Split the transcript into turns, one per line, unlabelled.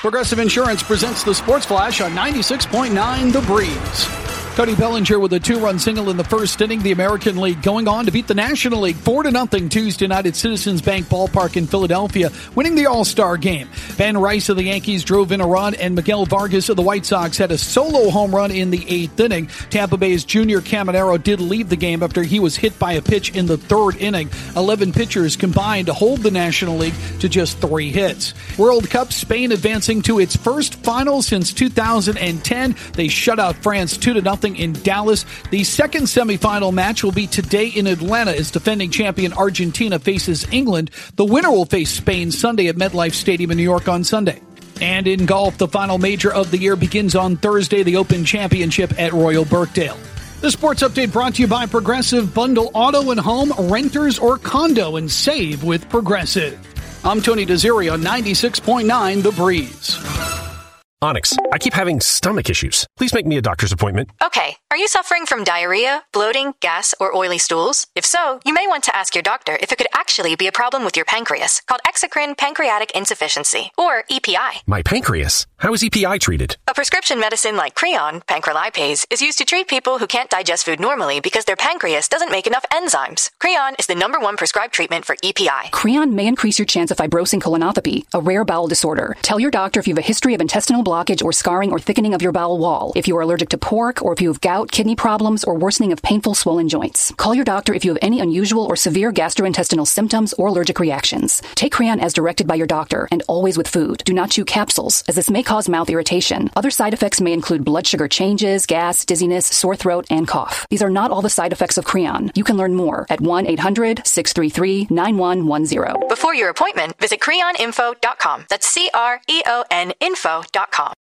Progressive Insurance presents the Sports Flash on 96.9 The Breeze. Cody Bellinger with a two-run single in the first inning. The American League going on to beat the National League 4-0 Tuesday night at Citizens Bank Ballpark in Philadelphia, winning the All-Star game. Ben Rice of the Yankees drove in a run, and Miguel Vargas of the White Sox had a solo home run in the eighth inning. Tampa Bay's Junior Caminero did leave the game after he was hit by a pitch in the third inning. 11 pitchers combined to hold the National League to just 3 hits. World Cup, Spain advancing to its first final since 2010. They shut out France 2-0 in Dallas. The second semifinal match will be today in Atlanta as defending champion Argentina faces England. The winner will face Spain Sunday at MetLife Stadium in New York on Sunday. And in golf, the final major of the year begins on Thursday, the Open Championship at Royal Birkdale. The sports update brought to you by Progressive. Bundle auto and home, renters or condo, and save with Progressive. I'm Tony Desiri on 96.9 The Breeze.
Onyx, I keep having stomach issues. Please make me a doctor's appointment.
Okay, are you suffering from diarrhea, bloating, gas, or oily stools? If so, you may want to ask your doctor if it could actually be a problem with your pancreas, called exocrine pancreatic insufficiency, or EPI.
My pancreas? How is EPI treated?
A prescription medicine like Creon, pancrelipase, is used to treat people who can't digest food normally because their pancreas doesn't make enough enzymes. Creon is the #1 prescribed treatment for EPI.
Creon may increase your chance of fibrosing colonopathy, a rare bowel disorder. Tell your doctor if you have a history of intestinal blockage or scarring or thickening of your bowel wall, if you are allergic to pork, or if you have gout, kidney problems, or worsening of painful swollen joints. Call your doctor if you have any unusual or severe gastrointestinal symptoms or allergic reactions. Take Creon as directed by your doctor, and always with food. Do not chew capsules, as this may cause mouth irritation. Other side effects may include blood sugar changes, gas, dizziness, sore throat, and cough. These are not all the side effects of Creon. You can learn more at 1-800-633-9110.
Before your appointment, visit creoninfo.com. That's CREON info.com.